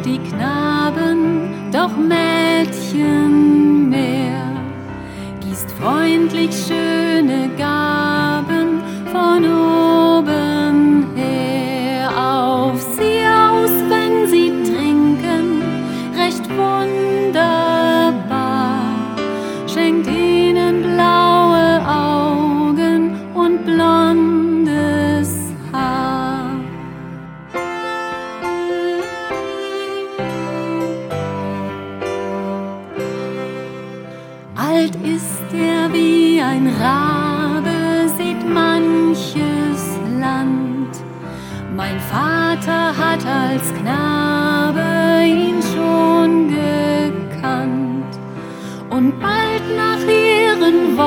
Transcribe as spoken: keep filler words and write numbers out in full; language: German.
die Knaben, doch Mädchen mehr, gießt freundlich schöne Gaben von oben her auf sie aus, wenn sie trinken, recht wunderbar, schenkt ihnen blaue Augen und blondes Haar. Alt ist er wie ein Rabe, sieht manches Land. Mein Vater hat als Knabe ihn schon gekannt und bald nach ihren